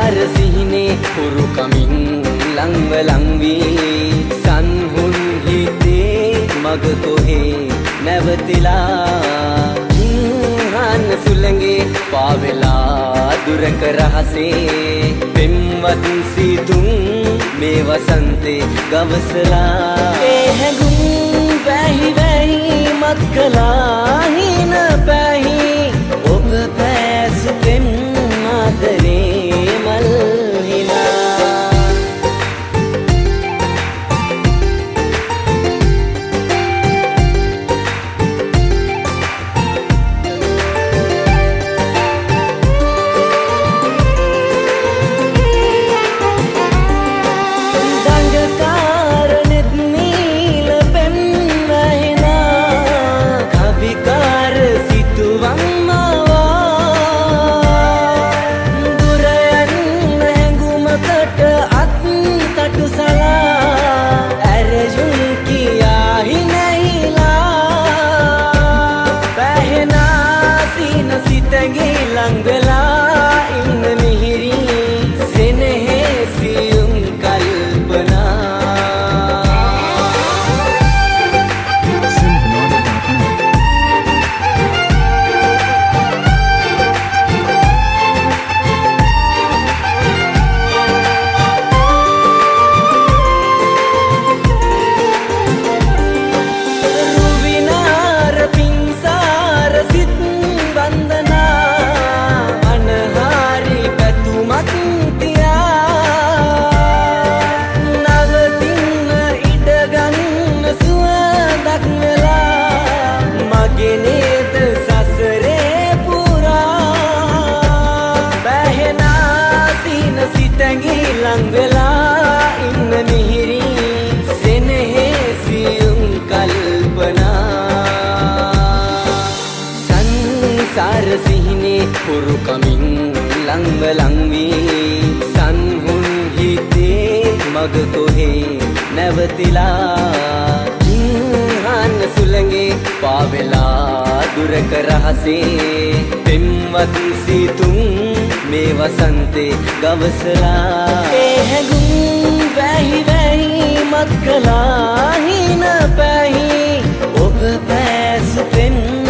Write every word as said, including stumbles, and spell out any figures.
සංසාර සිහිනේ හුරු කමින් ලංව ලංවී සන්හුන් හිතේ මග කොහේ නැවතිලා ඉන්හන් සුළඟේ පාවෙලා දුරක රහසේ පෙම්වත් සීතුන් මේ වසන්තේ ගවසලා ඒ හැඟුම් වැහි වැහි මත් කළා හින පැහි ඔබ පැසු පෙම් ආදරේ මල් හිනා හුරු කමින් ලංව ලංවී සන්හුන් හිතේ මග කොහේ නැවතිලා ඉන්හන් සුළඟේ පාවෙලා දුරක රහසේ පෙම්වත් සීතුන් මේ වසන්තේ ගවසලා ඒ හැඟුම් වැහි වැහි මත් කළා හින පැහි ඔබ පැසු පෙම්